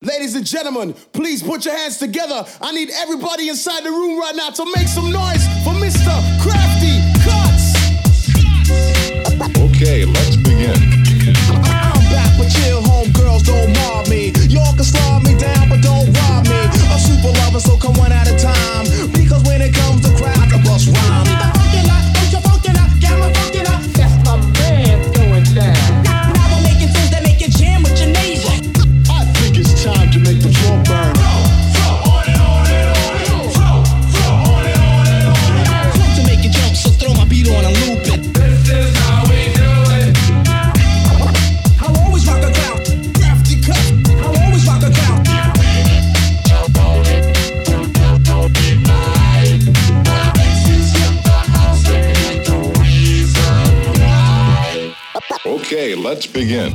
Ladies and gentlemen, please put your hands together. I need everybody inside the room right now to make some noise for Mr. Crafty Cuts. Okay, let's begin. I'm back, but chill, homegirls, don't mob me. Y'all can slow me down, but don't rob me. I'm super lover, so come one at a time. Because when it comes to crowd, I can bust rhymes. That's my man going down. Now we're making things that make you jam with your neighbor. I think it's time to make the floor burn. To make it jump, so throw my beat on and loop it. This is how we do it. I'll always rock a crowd. Crafty cut. I'll always rock a crowd. Okay, let's begin.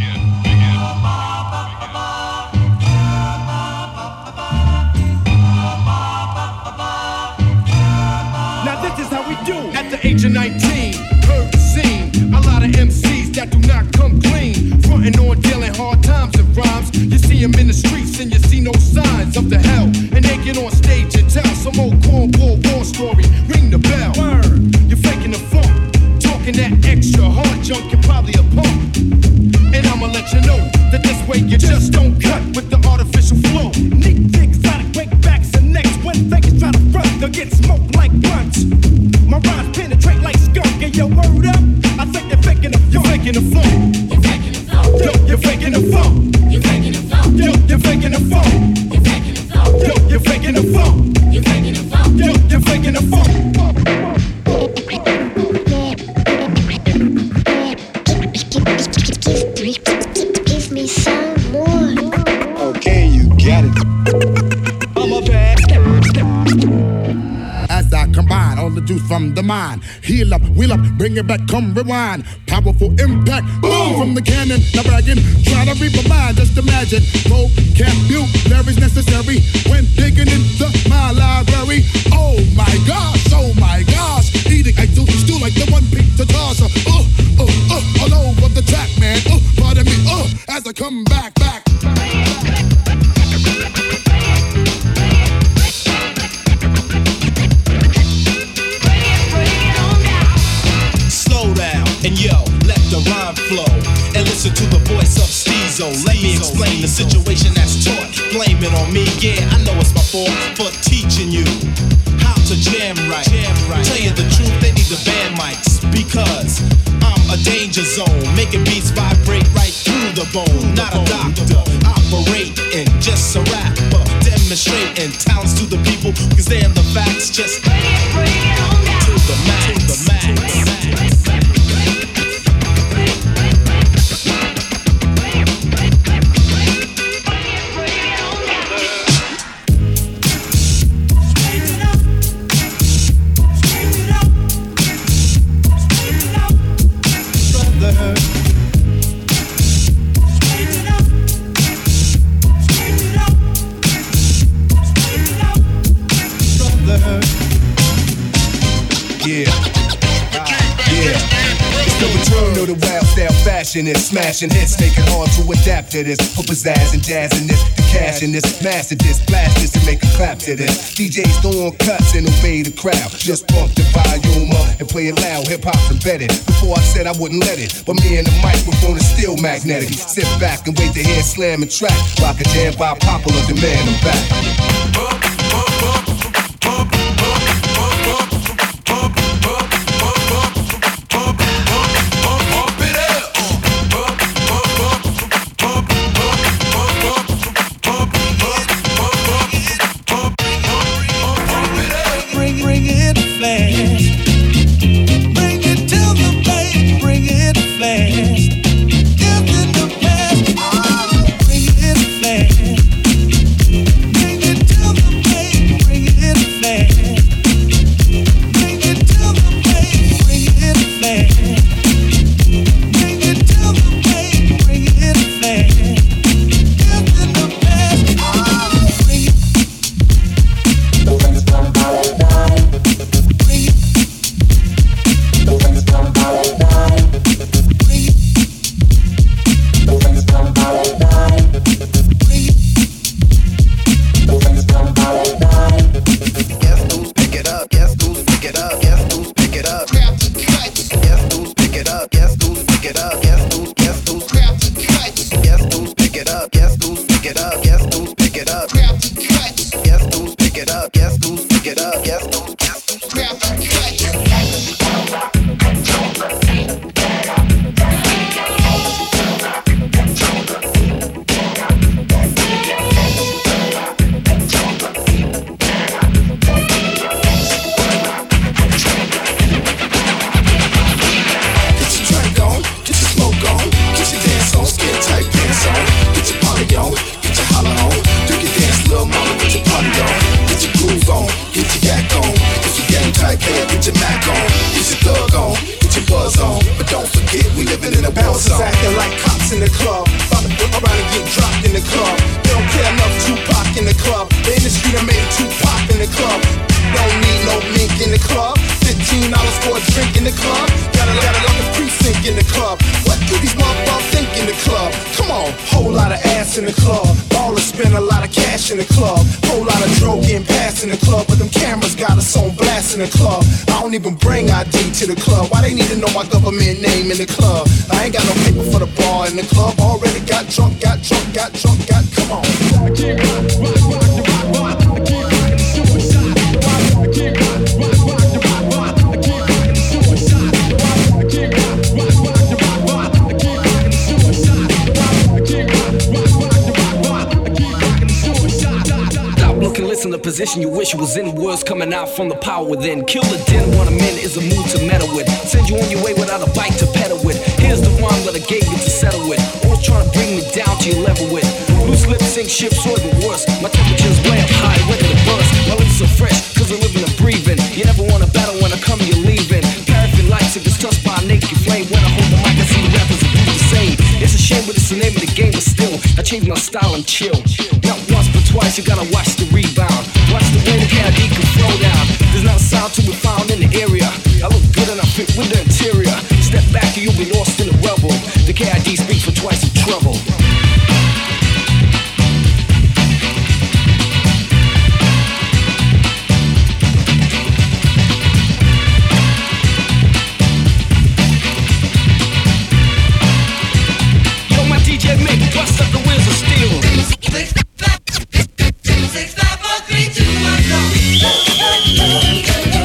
Now this is how we do. At the age of 19, heard the scene. A lot of MCs that do not come clean. Frontin' on dealing hard times and rhymes. You see them in the streets and you see no signs of the hell. And they get on stage and tell some old cornball war story. Ring the bell. Word. You're faking the funk. Talking that extra hard junk, you're probably a punk. And I'ma let you know that this way you just don't cut with the artificial flow. Neat, exotic, breakbacks and necks. When fakers try to front, they'll get smoked like blunts. My rhymes penetrate like skunk. And your word up, I think you're faking the funk. You're faking the funk. You're faking the funk. Yo, you're faking the funk. You're faking the funk. Yo, you're faking the funk. You're faking the funk. Yo, you're faking the funk. You're faking the funk. Yo, you're faking the funk. Give me some more. Okay, you got it. I'm a bad. As I combine all the juice from the mind, heal up, wheel up, bring it back, come rewind. Powerful impact, boom from the cannon. Now bragging, try to read my mind. Just imagine, vocabulary's necessary when digging into my library. Oh my gosh, eating I do stew like the one pizza tosser. All over the track, man. Pardon me, as I come back. And yo, let the rhyme flow and listen to the voice of Steezo. Let me explain the situation that's taught. Blame it on me, yeah, I know it's my fault for teaching you how to jam right. Tell you the truth, they need the band mics because I'm a danger zone, making beats vibrate right through the bone. Not a doctor, operating, just a rapper, demonstrating talents to the people because they're the facts. Just bring it on down. To the max. It's smashing hits, make it hard to adapt to this. Put pizzazz and jazz in this, the cash in this, master this, blast this, and make a clap to this. DJs throw on cuts and obey the crowd. Just bump the volume up and play it loud. Hip hop's embedded. Before I said I wouldn't let it, but me and the microphone is still magnetic. Sit back and wait to hear slamming track. Rock a jam by popular demand. I'm back. Bring it to the pick it up? Guess who's pick it up? Guess who's pick it up? Guess who's pick it up? Guess who's grab the bouncers acting like cops in the club. About to flip around and get dropped in the club. They don't care enough Tupac in the club. The industry done made Tupac in the club. Don't need no mink in the club. $15 for a drink in the club. Got a like a precinct in the club. What do these motherfuckers think in the club? Come on, whole lot of ass in the club. Ballers spend a lot of cash in the club. Whole lot of drug getting passed in the club. But them cameras got us on blast in the club. I don't even bring ID to the club. Why they need to know my government name in the club? I ain't got no paper for the bar in the club. Already got drunk, come on. In the position you wish you was in, words coming out from the power within. Killer didn't want a minute is a mood to meddle with. Send you on your way without a bike to pedal with. Here's the rhyme that I gave you to settle with. Always trying to bring me down to your level with. Loose lips sink ships or even worse. My temperature's way up high, ready to burst. My lips are fresh, cause I'm living and breathing. You never want a battle when I come, you're leaving. Paraffin lights if it's touched by a naked flame. When I hold the mic, I see the rappers do the same. It's a shame, but it's the name of the game, but still, I change my style and chill. Not once, but twice, you gotta watch the rebound. Watch the way the KID can throw down. There's not a sound to be found in the area. I look good and I fit with the interior. Step back and you'll be lost in the rubble. The KID speaks for twice the trouble. Yo, my DJ Mick, bust up the wheels of steel. 6, 5, 4, 3, 2, 1, go.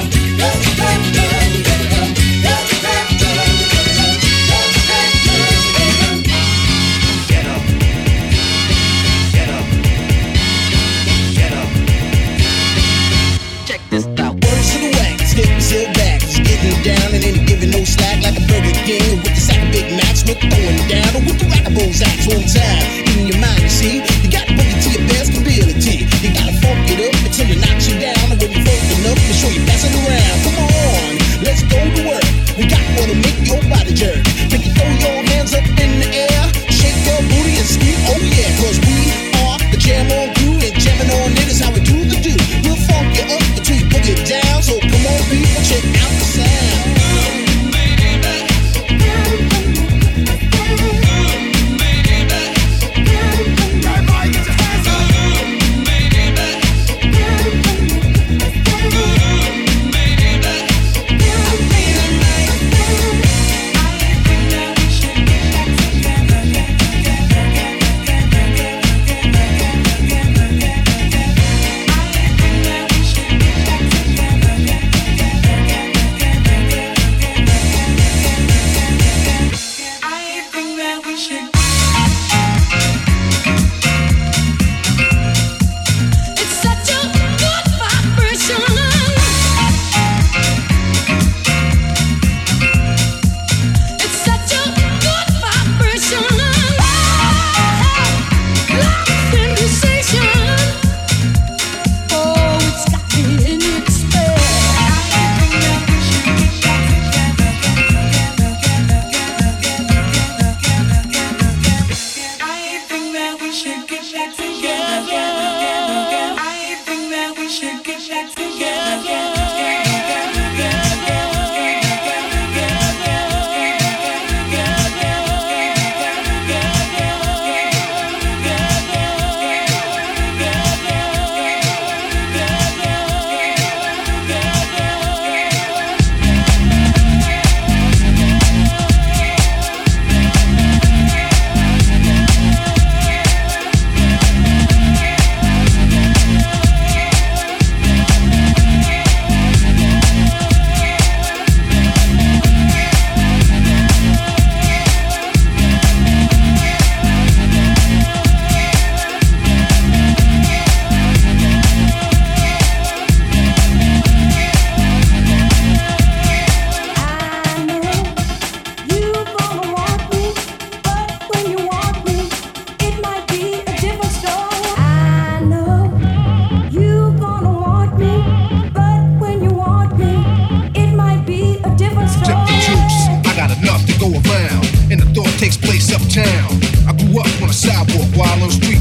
Check this out. Words to the wax, getting still back. Just getting down and ain't giving no slack like a Burger King with the sack of Big Macs. With throwing down or with the rockables axe one time. In your mind, you see, you gotta bring it to your best ability. You gotta funk it up until it knocks you down. And when you're funk enough, make sure you pass it around. Come on, let's go to work. We got what'll make your body jerk. Make you throw your hands up in the air, shake your booty and scream, oh yeah. Cause we are the jam on crew, and jamming on it is how we do the do. We'll funk you up until you put it down. So come on people, check out the sound.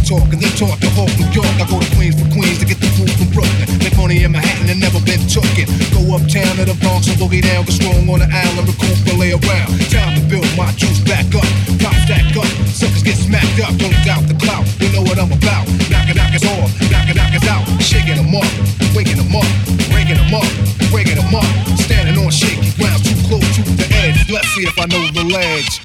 talk, and they talk to Hawk, New York. I go to Queens for Queens to get the food from Brooklyn. Make money in Manhattan and never been tooken. Go uptown to the Bronx and boogie down, go strong on the island, recoup and lay around. Time to build my juice back up, pop stack up, suckers get smacked up, don't doubt the clout. You know what I'm about. Knock us off, knock us out, shaking them up, waking them up, breaking them up, breaking them up. Standing on shaky ground, too close to the edge. Let's see if I know the ledge.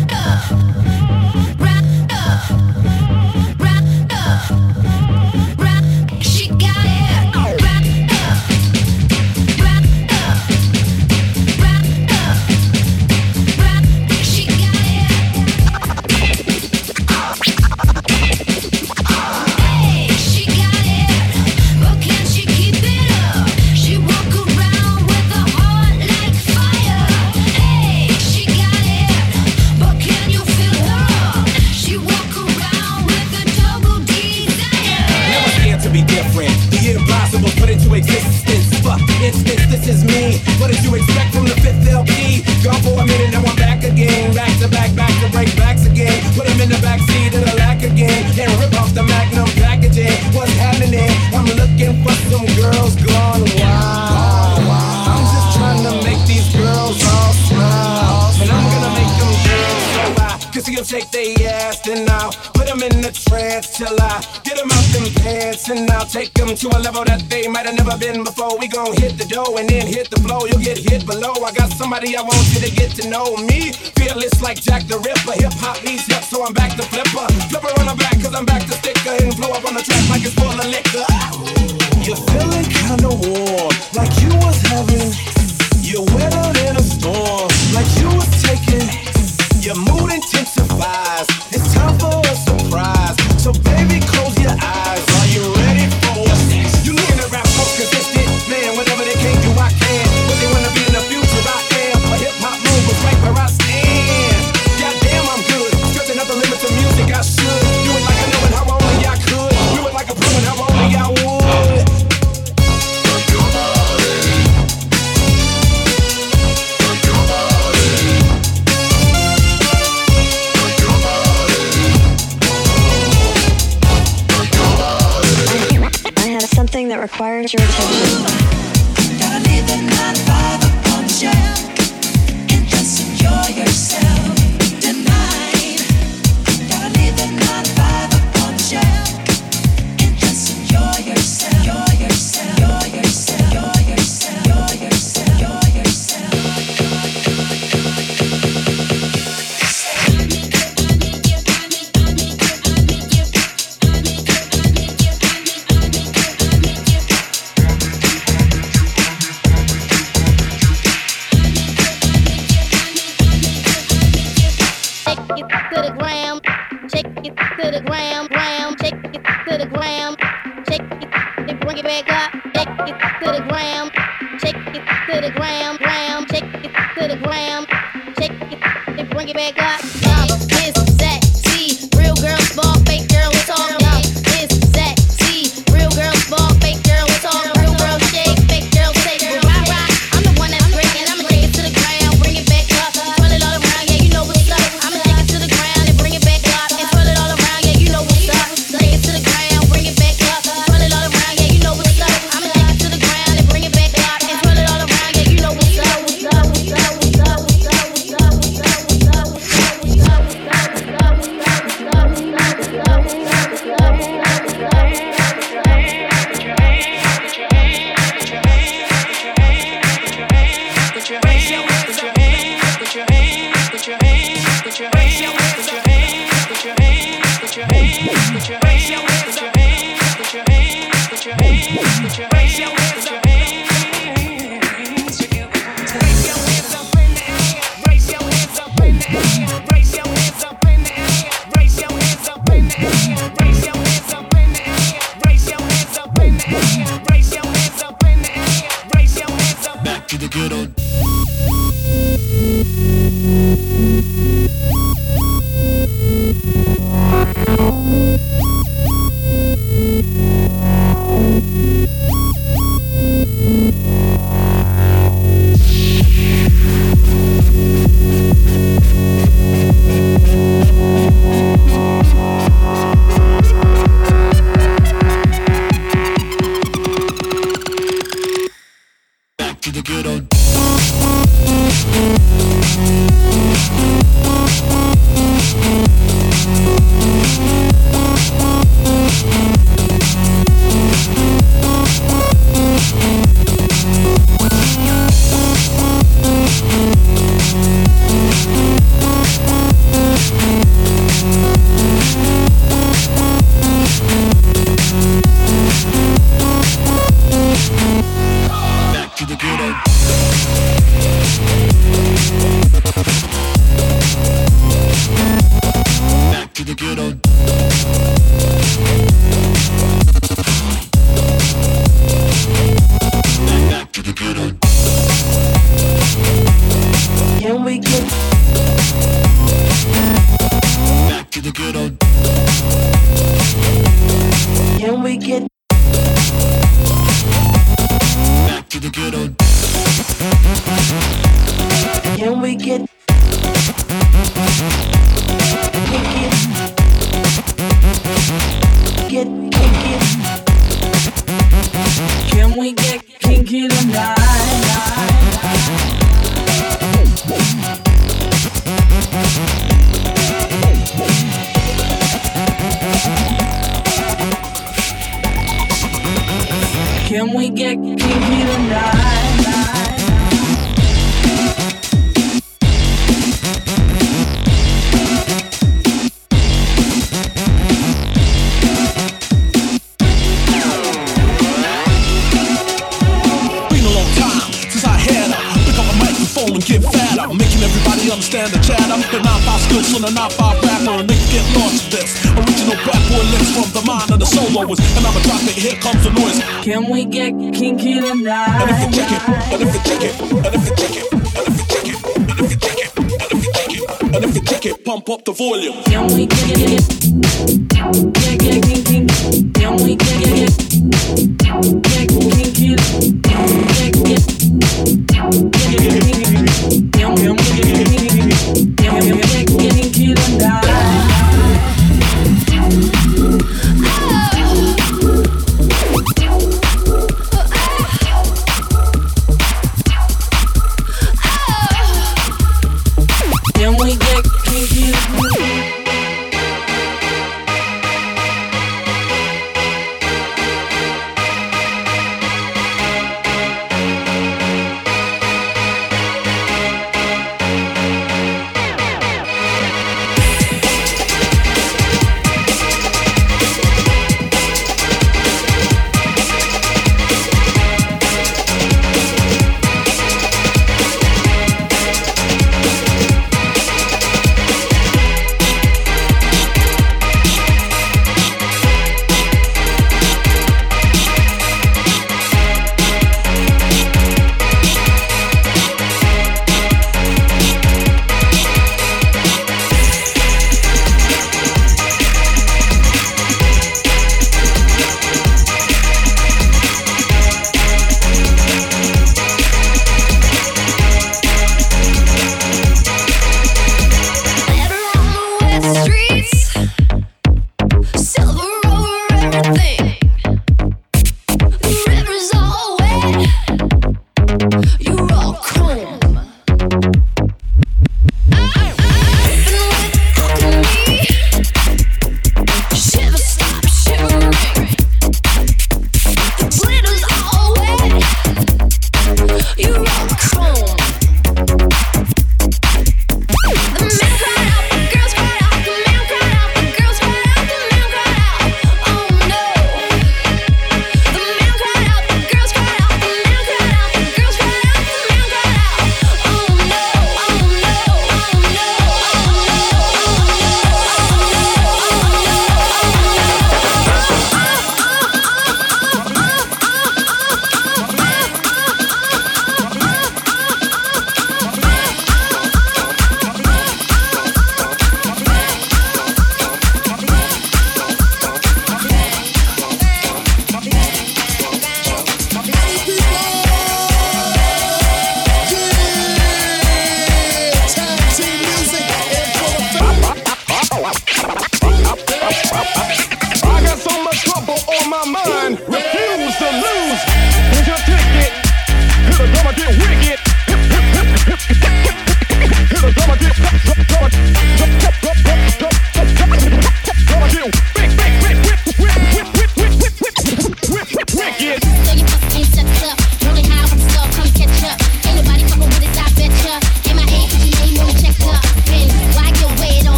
This is me. What did you expect from the fifth LP? Gone for a minute, now I'm back again. Back to break backs again. Put him in the backseat of the lack again. And rip off the Magnum packaging. What's happening? I'm looking for some girls gone wild. I'm just trying to make these girls all smile. And I'm gonna make them girls so wild. Cause you'll take they ass and I'll put them in a trance till I get them out them pants. And I'll take them to a level that they might have never been before. We gon' hit the dough and then hit the flow. You'll get hit below. I got somebody I want you to get to know me. Fearless like Jack the Ripper. Hip hop needs help, so I'm back to flipper. Flipper on the back cause I'm back to sticker. And blow up on the track like it's full of liquor. You're feeling kinda warm, like you was having. You're wetter than a storm, like you was taking. Your mood intensifies. It's time for a surprise. So baby, close your eyes. Are you ready for us? You looking at rap folks consistent. Man, whatever they can't do, I can. What they wanna be in the future, I am. A hip-hop move was right where I stand. Goddamn, I'm good. Stretching up the limits of music, I should. Do it like I know it, how only I could. Do it like a pro and how only I would. Something that requires your attention. Gotta leave the 9-5 up on the shelf and just enjoy yourself tonight. Gotta leave the 9-5 up on the shelf and just enjoy yourself. Enjoy yourself. Enjoy yourself. Enjoy yourself. Enjoy yourself. Enjoy yourself. Can we get back to the good old? Can we get Can we get kinky tonight? Can we get kinky tonight? Get fatter, making everybody understand the chatter. The 9-5 skills on the 9-5 rapper, and niggas get lost in this. Original bad boy licks from the mind of the soloist, and I'ma drop it, here comes the noise. Can we get kinky tonight? And if you check it, and if you check it, and if you check it, and if you check it, and if you check it, and if you check it, and if you check it, pump up the volume. Can we get kinky? Can we get kinky?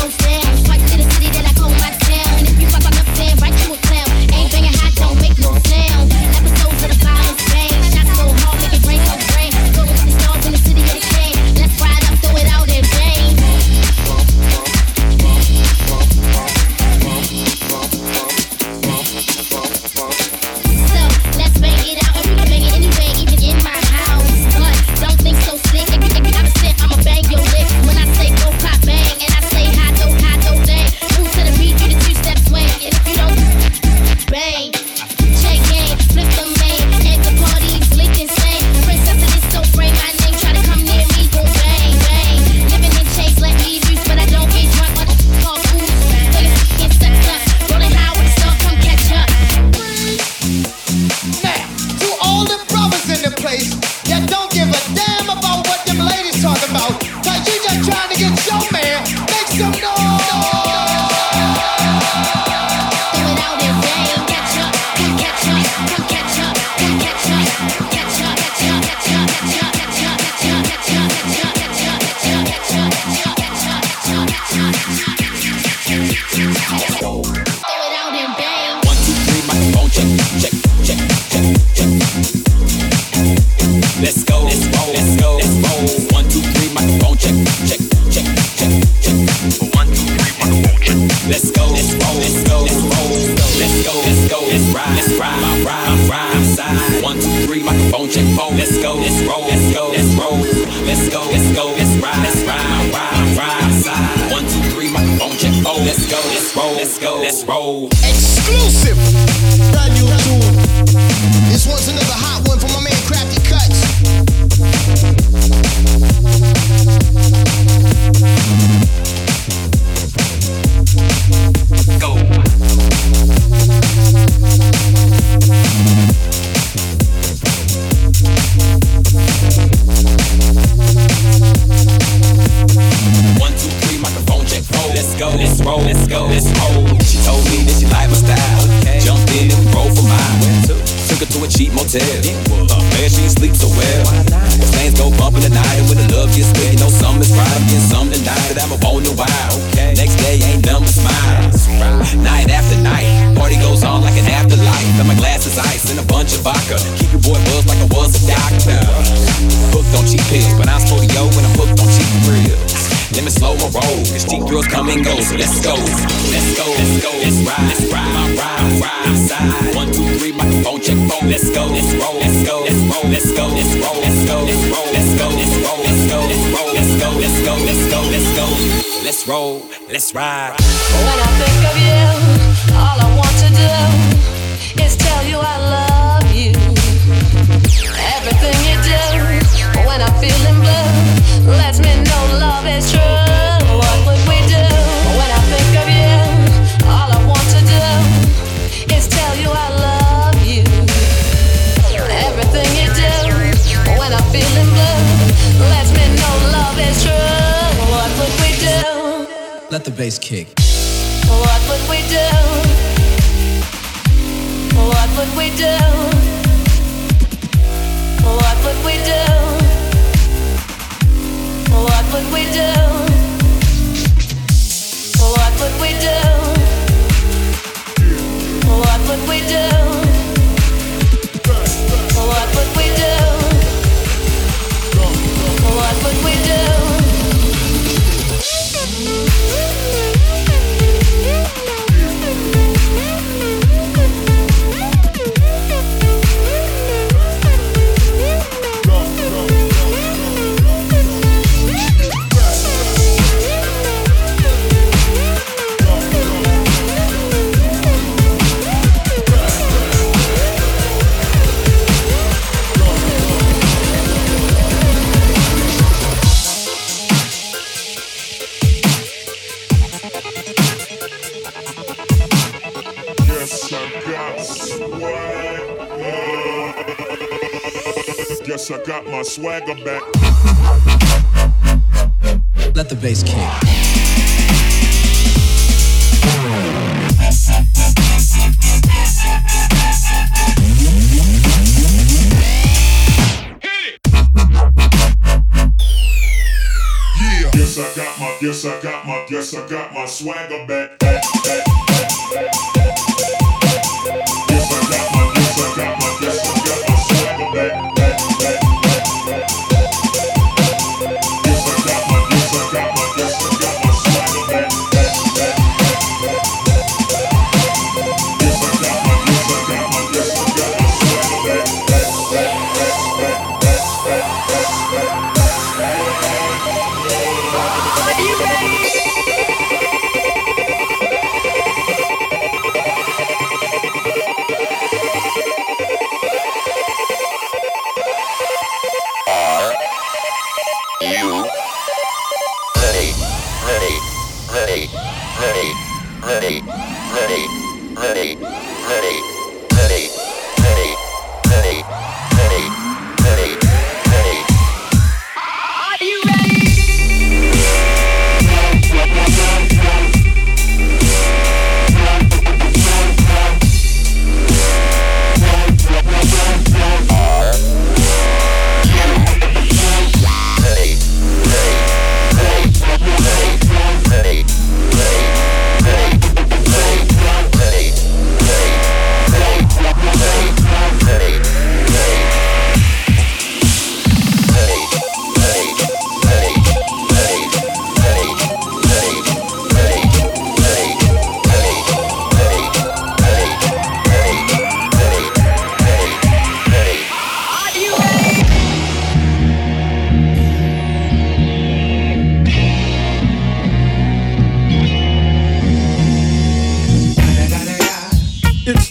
Ain't bringing hot, don't make no sense. check, check, check, check, check. Let's go, let's roll, let's go, let's roll. 1, 2, 3, microphone check, check, check, check, check. 1, 2, 3, microphone check. Let's go, let's roll, let's go, let's roll. Let's go, let's go, let's ride, let's ride, ride outside. 1, 2, 3, microphone check, phone. Let's go, let's roll, let's go, let's roll. Let's go, let's go, let's ride, ride outside. 1, 2, 3, microphone check, phone. Let's go, let's roll, let's go, let's roll. Exclusive, brand new tune. This one's another hot one from my man Crafty Cuts. Go. 1, 2, 3, microphone check, roll. Let's go, let's roll, let's go, let's roll. She told me that she liked my style. Jumped in and we rolled for mine. Took her to a cheap motel. Man, she ain't sleep so well. The things go bumping tonight, and when the love gets wet, you know something is right. I'm getting something tonight that I'm on the wild. Next day ain't nothing but smiles. Night after night, party goes on like an afterlife. And my glass is ice and a bunch of vodka. Keep your boy buzzed like I was a doctor. Hooked on cheap pills, but I'm Spodio when I'm hooked on cheap thrills. Let me slow my roll, cause cheap girls come and go, so let's go. Let's go, let's go, let's ride, ride outside. 1, 2, 3, microphone check, phone. Let's go, let's roll, let's go, let's roll, let's go, let's roll, let's go, let's roll, let's go, let's roll, let's go, let's roll, let's go, let's go, let's go, let's go. Let's roll, let's ride. When I think of you, all I want to do is tell you I love you. Everything you do, when I'm feeling blue, lets me know love is true. What would we do? When I think of you, all I want to do is tell you I love you. Everything you do, when I'm feeling blue, lets me know love is true. What would we do? Let the bass kick. What would we do? What would we do? What would we do? What would we do? What would we do? What would we do? What would we do? What would we do? Guess I got my swagger back. Let the bass kick. Guess I got my swagger back.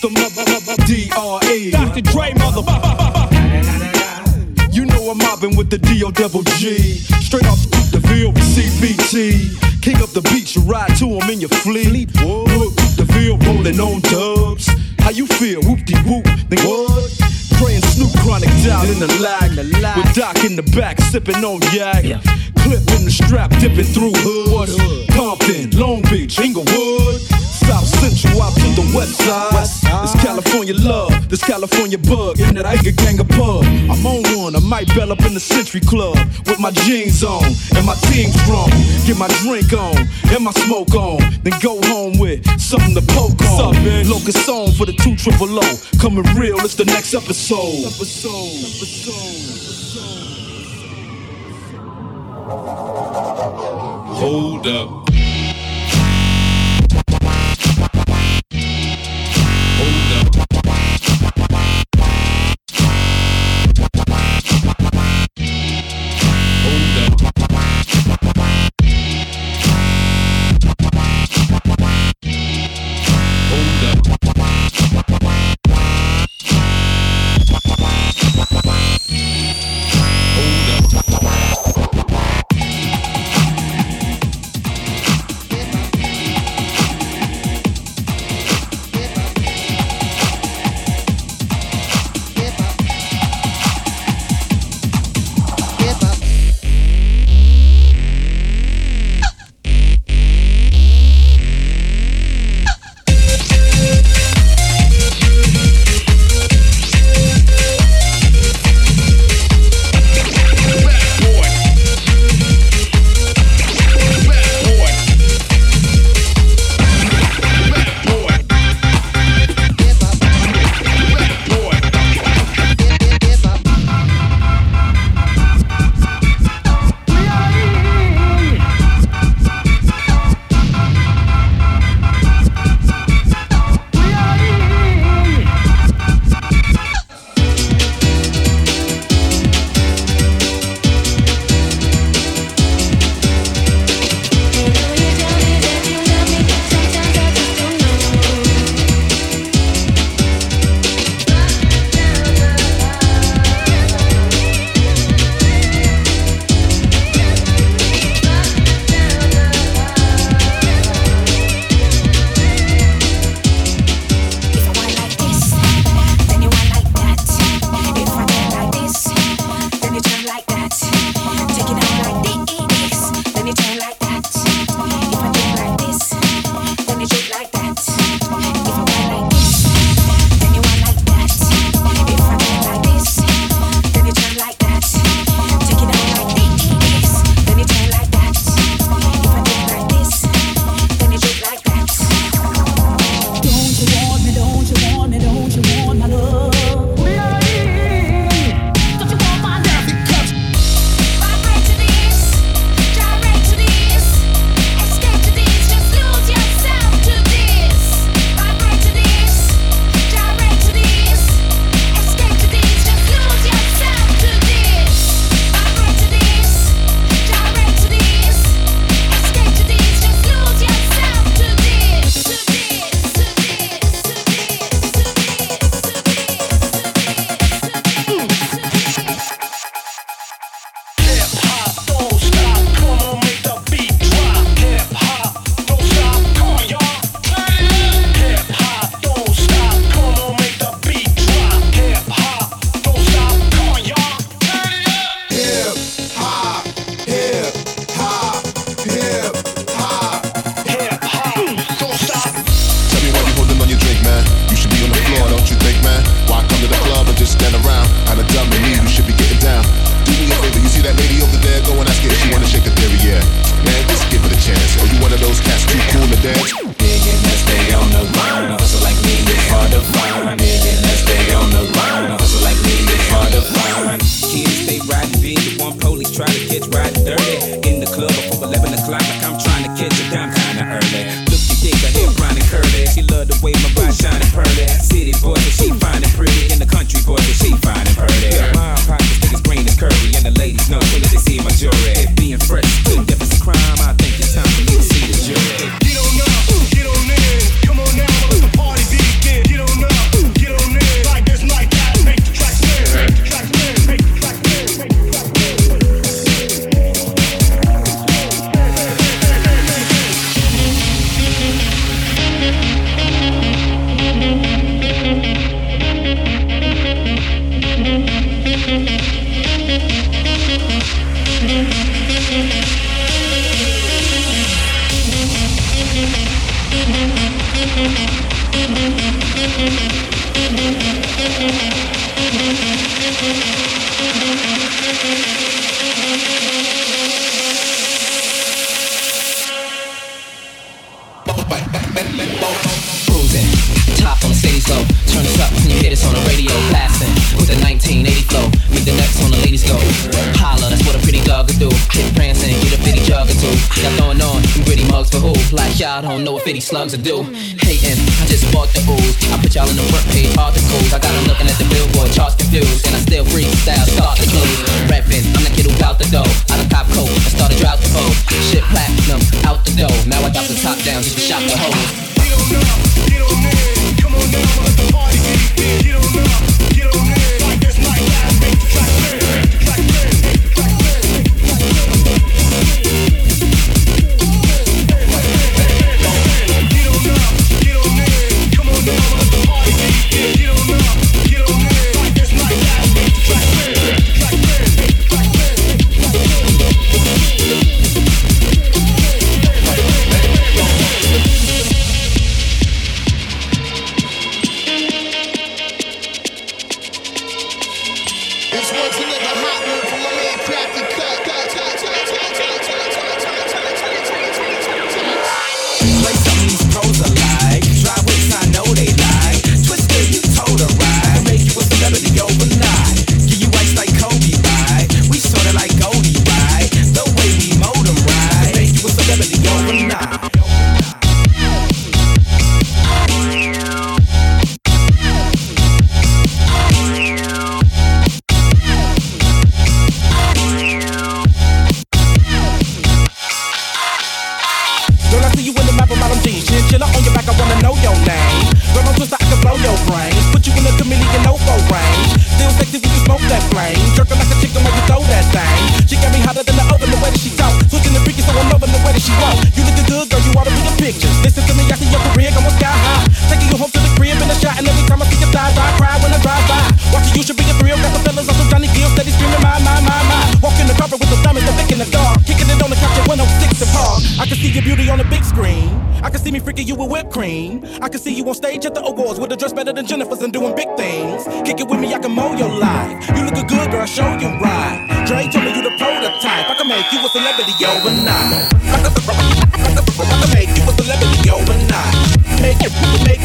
D.R.E. Dr. Dre, motherfucker. You know I'm mobbing with the D.O.double-G. Straight off the field with CBT. King up the beach, you ride to him in your fleet. Look, the field rolling on dubs. How you feel? Whoop-de-whoop, nigga. What? Praying Snoop Chronic down in the lag. With Doc in the back, sipping on yak. Clip in the strap, dipping through hood. Compton, Long Beach, Inglewood. South Central out to the west side. This California love, this California bug. In that Iger Gang of pub. I'm on one, I might bell up in the Century Club. With my jeans on, and my team strong. Get my drink on, and my smoke on. Then go home with something to poke on. Locust song for the 200 Coming real, it's the next episode. Hold up. Y'all don't know what 50 slugs will do. Hating, I just bought the ooze. I put y'all in the front page articles. I got them looking at the billboard charts confused. And I still freestyle, start the clues. Rapping, I'm the kid who bout the dough. Out of top coat, I started drought the foe. Shit platinum, out the dough. Now I got the top down just to shop the hoes. Get on up, get on in. Come on now, let the party begin. Get on up, get on in. Like this, like that, make the track clear, make the track clear, make the track clear, make the track clear. Get on up, get on in. Come on now, let the party begin. Get on up, get on in. Like this, like that, make the track clear, make the track clear, make the track clear, make the track clear. This one's another hot one from my man Crafty Cut. Play some of these pros alike. Drive whips, I know they like. Twister, you told a ride. Make you a celebrity overnight. Give you ice like Kobe, right? We sorta like Goldie, right? The way we mold them, right? Make you a celebrity overnight. Girl, I see you in the map of bottom jeans. Chinchilla on your back, I wanna know your name. Girl, I'm twisted, I can blow your brain. Put you in the chameleon OFO range. Still sexy when you smoke that flame. Jerking like a chicken when you throw that thing. She got me hotter than the oven, the way that she talk. Switching the freaky, so I'm loving the way that she walk. You looking good, girl, you ought to be the pictures. Listen to me, I see your career going sky high. Taking you home to the crib in a shot, and every time I see your thighs, I cry when I drive by. Watching you should be a thrill. Got the fellas on some Johnny Gill, steady screaming, my. Walking the carpet with the diamonds, the thick in the dark. Kicking it on the couch at 106 and Park. I can see your beauty on the big screen. I can see me freaking you with whipped cream. I can see you on stage at the awards with a dress better than Jennifer's and doing big things. Kick it with me, I can mow your life. You looking good, girl, show you right. Dre told me you the prototype. I can make you a celebrity overnight. I can make you a celebrity overnight. Make you a celebrity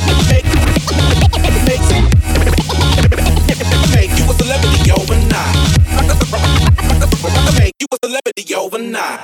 overnight. I can make you a celebrity overnight.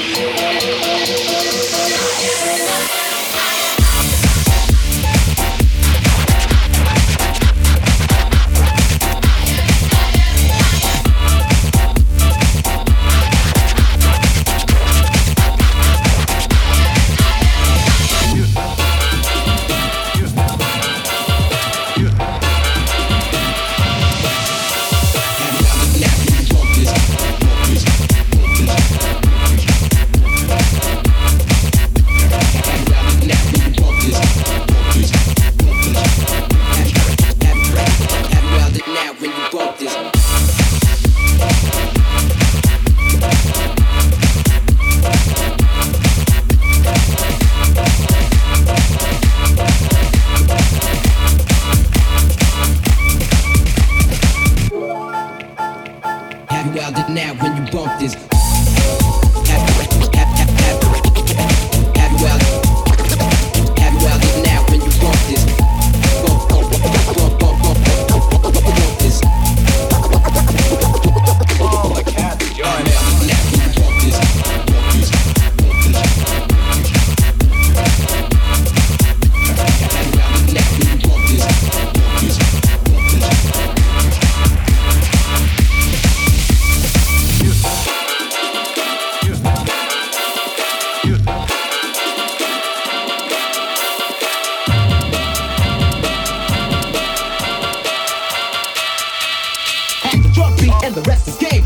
and the rest is game.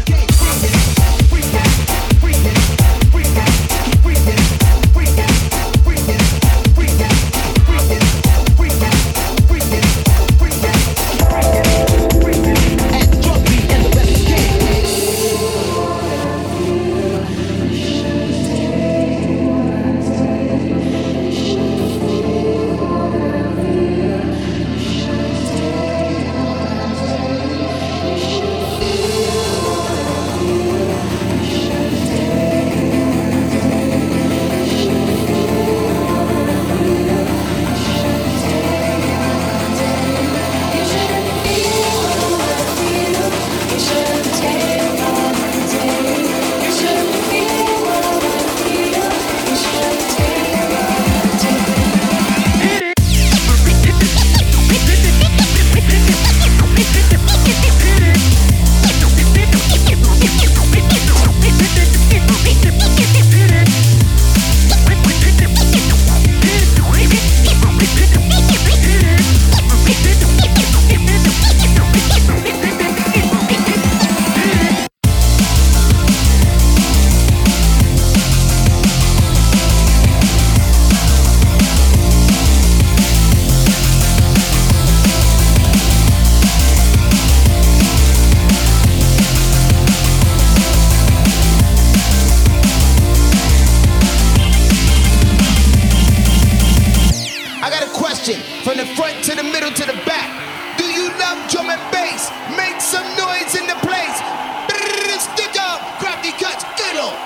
From the front to the middle to the back. Do you love drum and bass? Make some noise in the place. Stick up, crafty cuts, get on.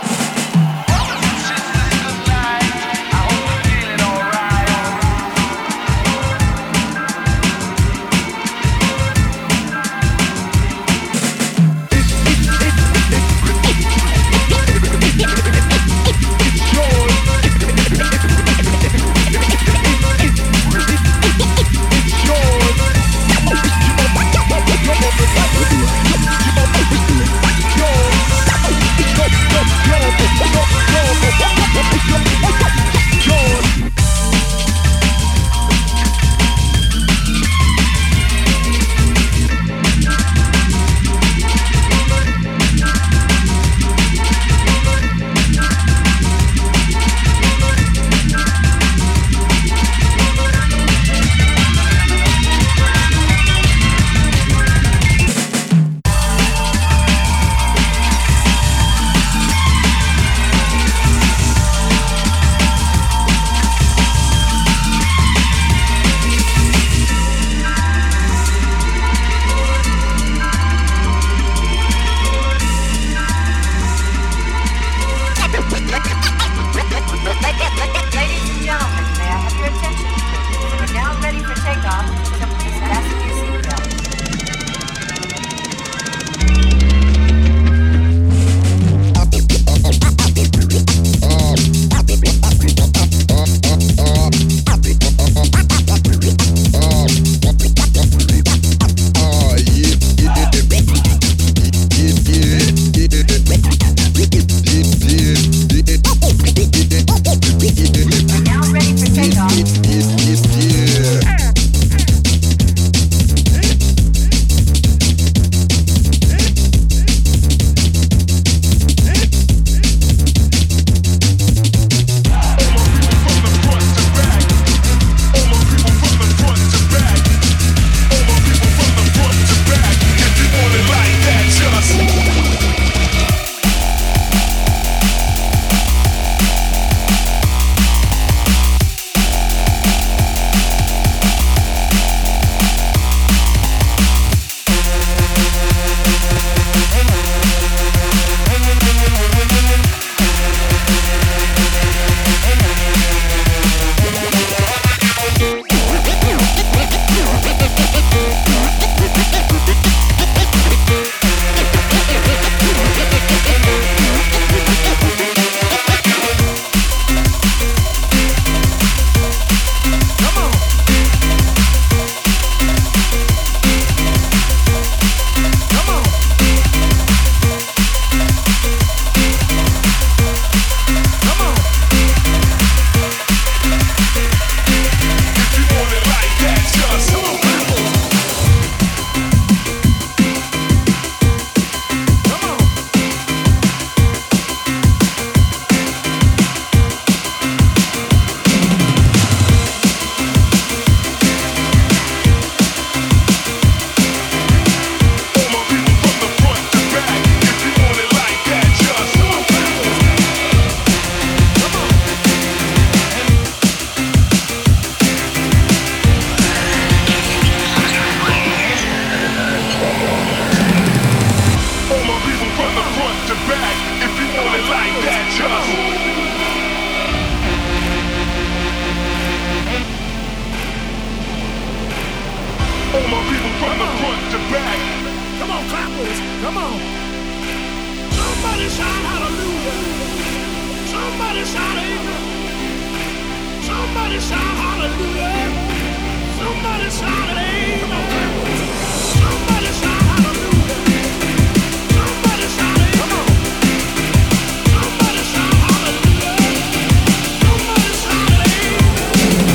Somebody shout amen. Somebody shout hallelujah. Somebody shout amen. Somebody shout hallelujah. Somebody shout amen. Come on. Somebody shout hallelujah. Somebody shout amen.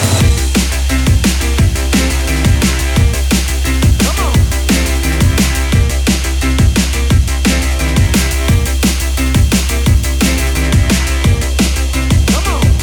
Come on. Come on.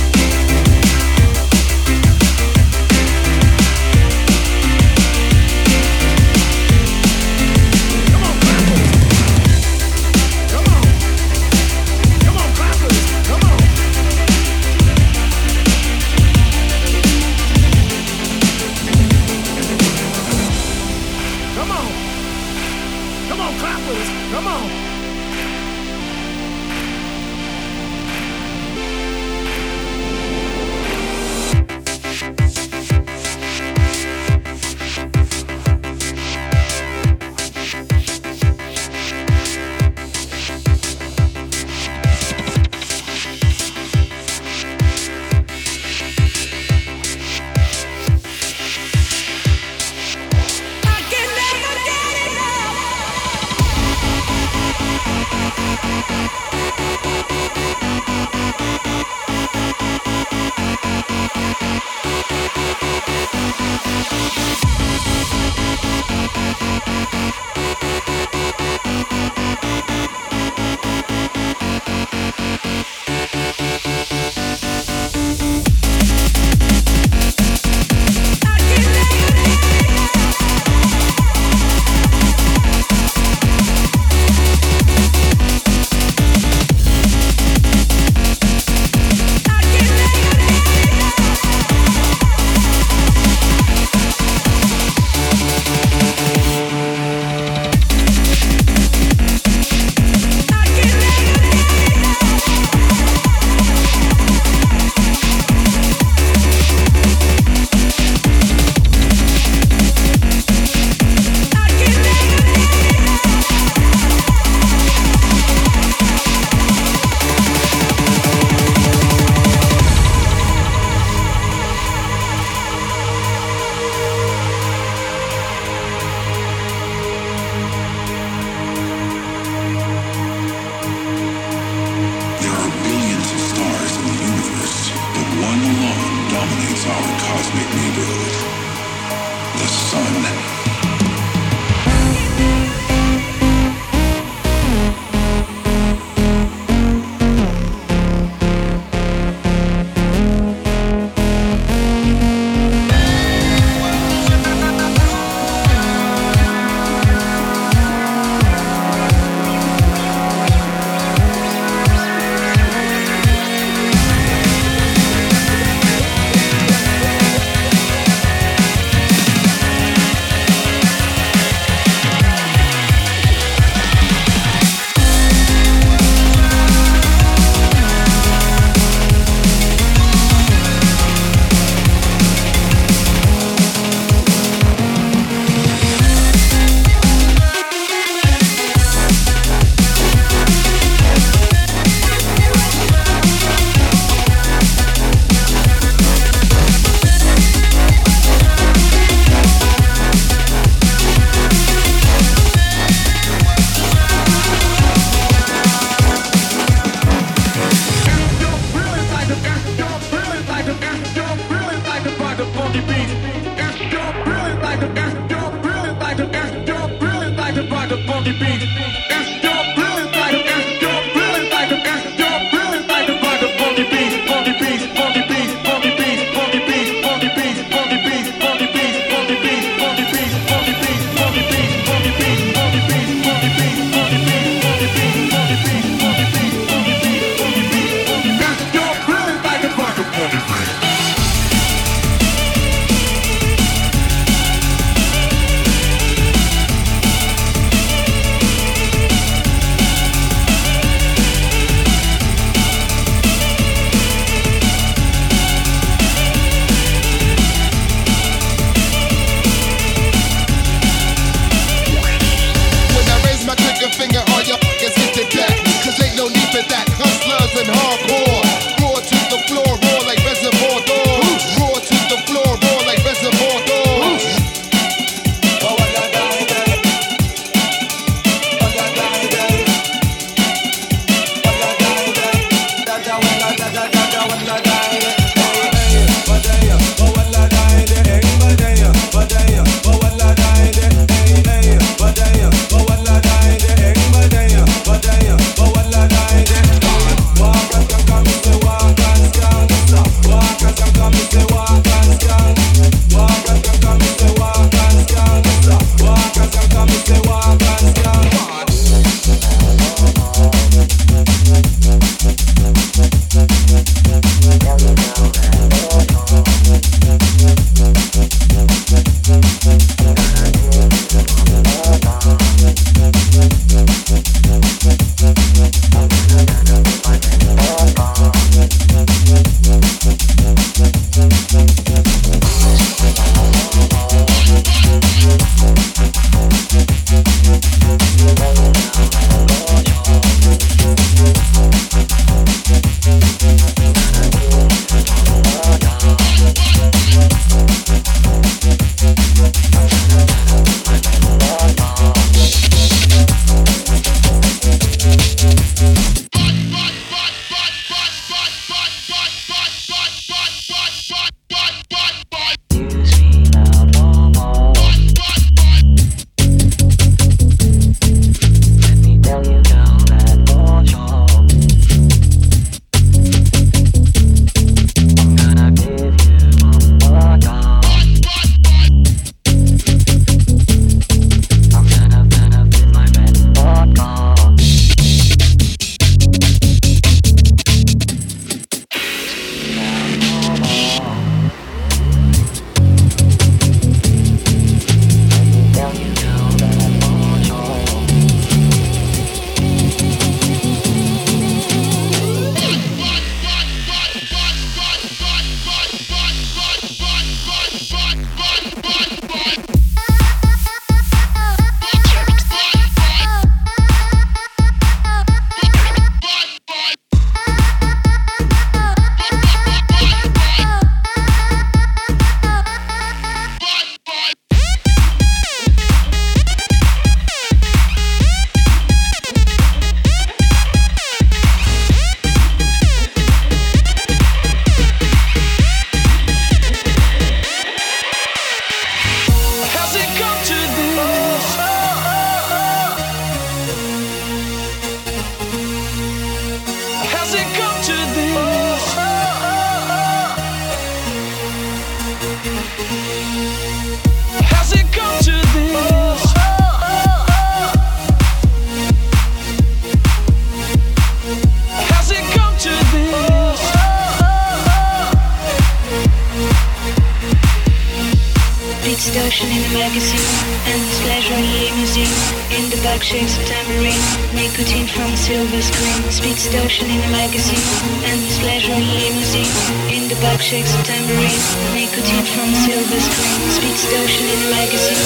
Ocean in the magazine, endless pleasure in limousine. In the back shakes of tambourine, nicotine from a silver screen. Speaks the ocean in the magazine, endless pleasure in limousine. In the back shakes of tambourine, nicotine from a silver screen. Speaks the ocean in the magazine.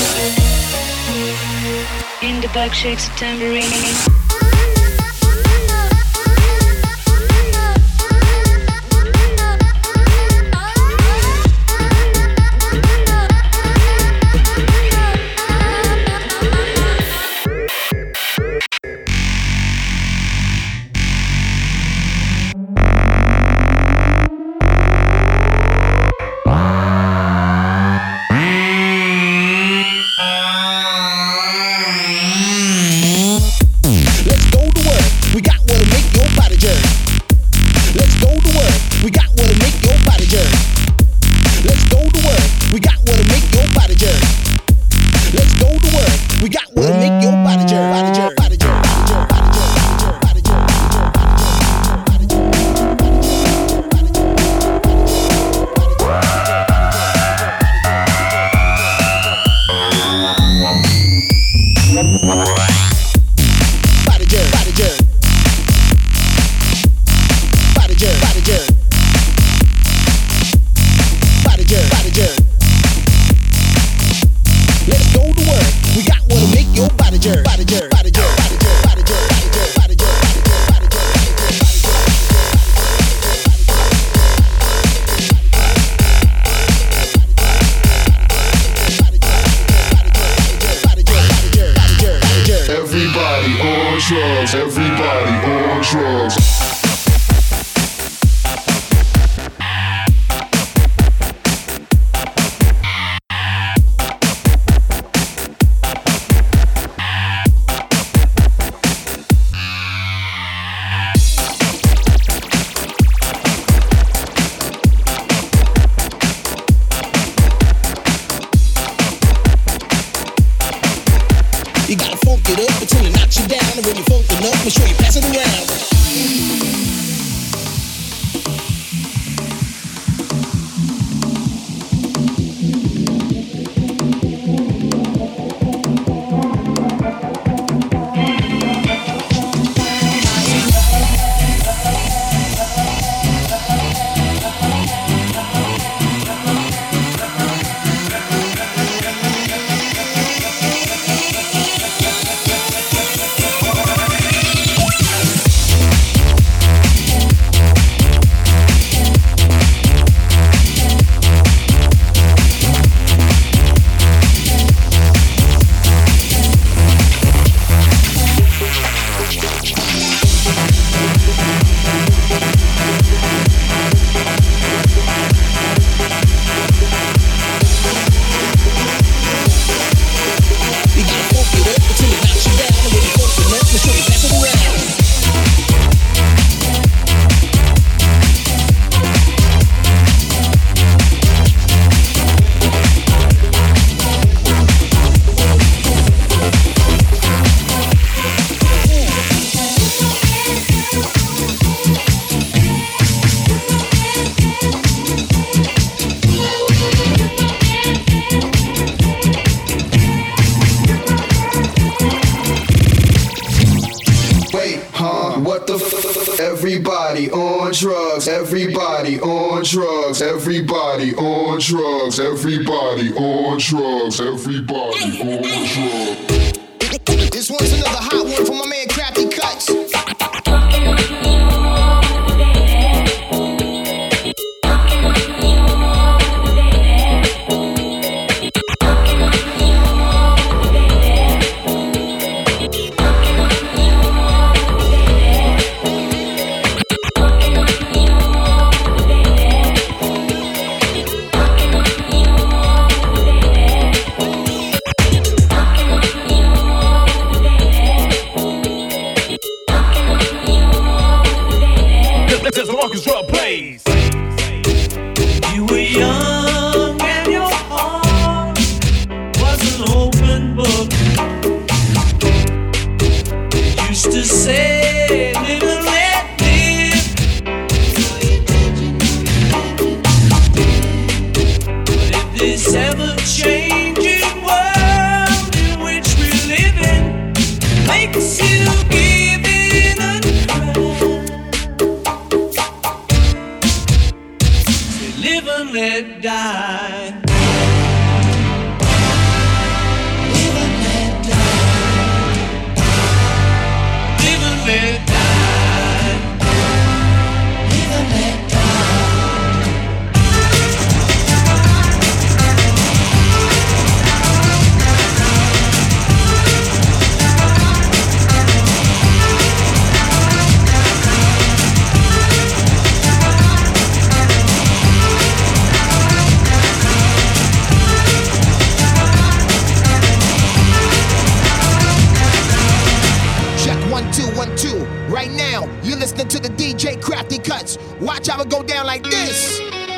In the back shakes of tambourine. You gotta funk it up until it knocks you down, and when you funk it up, make sure you pass it around. Everybody on drugs, everybody on drugs, everybody on drugs, everybody on drugs, everybody on drugs. This one's another hot one for my man Crafty Cuts. You were young and your heart was an open book. You used to say, live and let live. But if this ever changes, live and let die. Live and let die. Live and let die. Live and let die. Right now, you're listening to the DJ Crafty Cuts. Watch how it go down like this.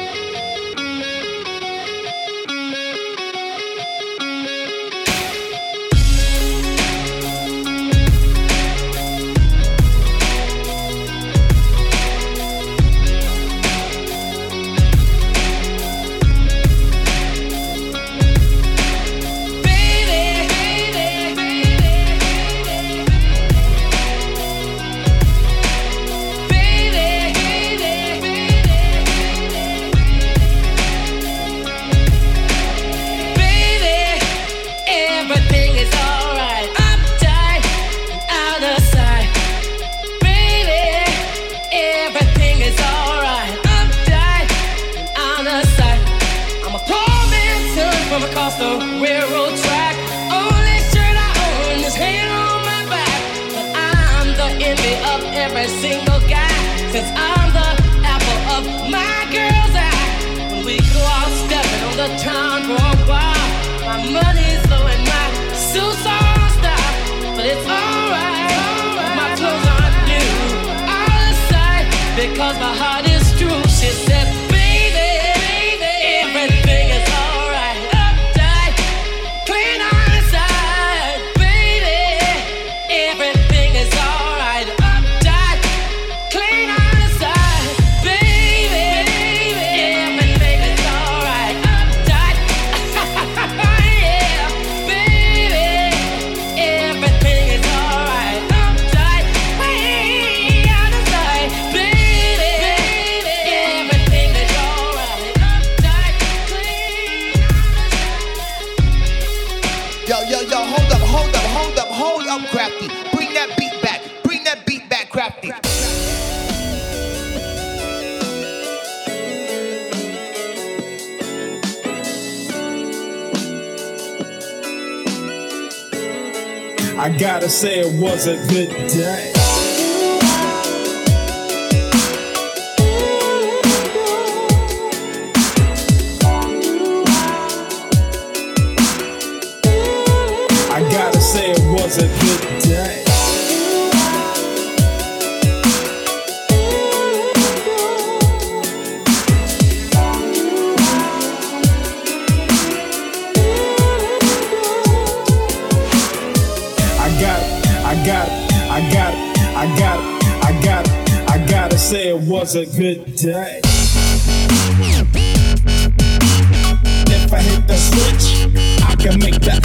Because my heart is true, she said, baby, everything is alright. Uptight, clean on the side, baby, everything is alright. Uptight, clean on the side, baby, everything is alright. Uptight, yeah, baby, everything is alright. Uptight, clean on the side, baby. Hold up, Crafty. Bring that beat back, Crafty. I gotta say it was a good day. I gotta say it was a good day. I gotta say it was a good day. If I hit the switch, I can make that.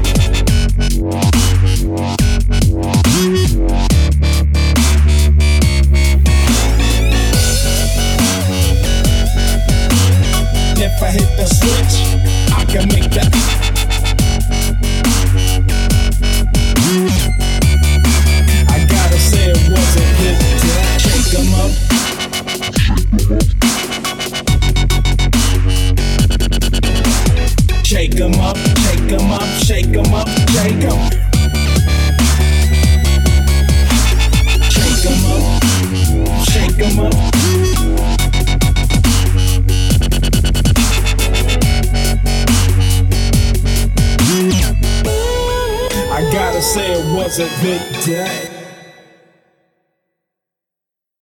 If I hit the switch, I can make that. I gotta say it was a good day. Shake 'em up. Shake 'em up, shake 'em up, shake 'em up, shake 'em. Shake 'em up, shake 'em up. I gotta say it was a good day.